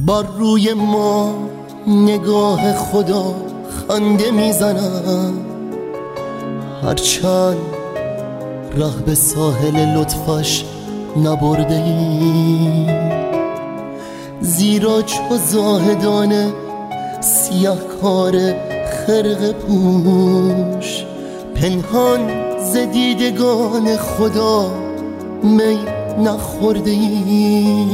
بر روی ما نگاه خدا خنده میزند، هرچند ره به ساحل لطفش نبرده ای، زیرا چو زاهدان سیه کار خرقه پوش پنهان ز دیدگان خدا می نخورده ای.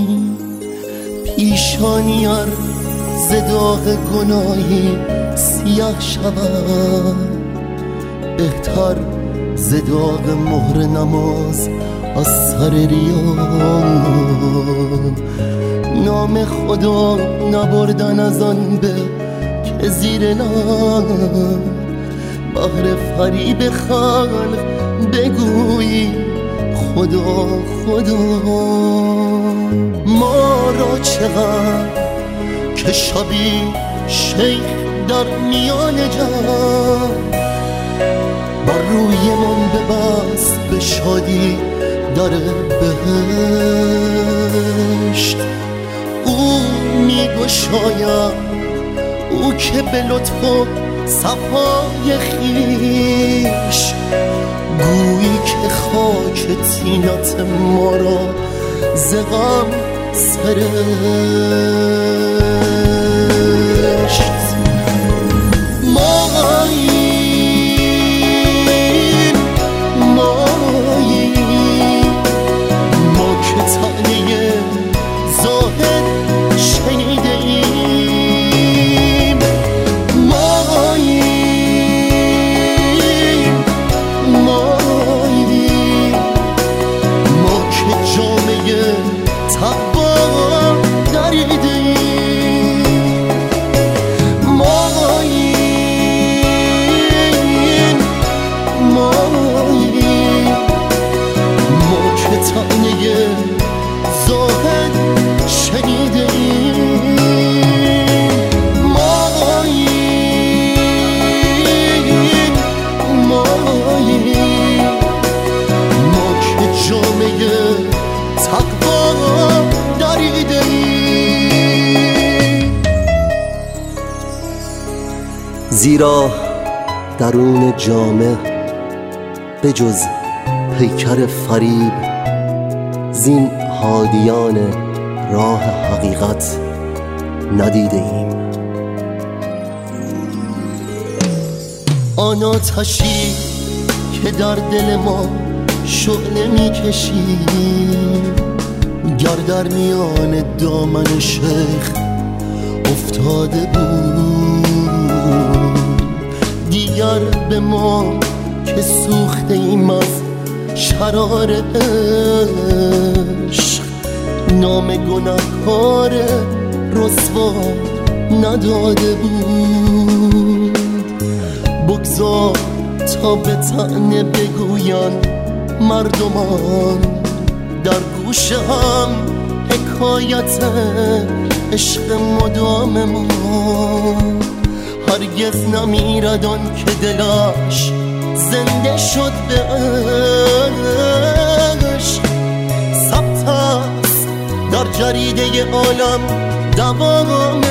پیشانی ار ز داغ گناهی سیاه شود، بهتر ز داغ مهر نماز از سر ریا. نام خدا نبردن از آن به که زیر لب بهر فریب خلق بگویی خدا خدا. ما را چقدر که شبی شیخ در میان جمع بر روی من ببست به شادی در بهشت. او میگشاید، او که به لطف و صفای خویش گویی که خاک طینت ما را ز غم سرشت. ما که طعنه زاهد شنیده ایم، ما که جامعه تقوا دریده ایم، ما که طعنه زاهد شنیده ایم، ما که جامعه تقوا دریده ایم. زیرا درون جامه به جز پیکر فریب زین هادیان راه حقیقت ندیده ایم. آن آتشی که در دل ما شعله میکشی، گر در میان دامن شیخ افتاده بود، دیگر به ما که سوخته ایم از شرار عشق نام گناهکار رسوا نداده بود. بگذار تا به طعنه بگوین مردمان در گوش هم حکایت عشق مدام ما. هرگز نمیرد آن که دلش زنده شد به عشق، ثبت است در جریده عالم دوام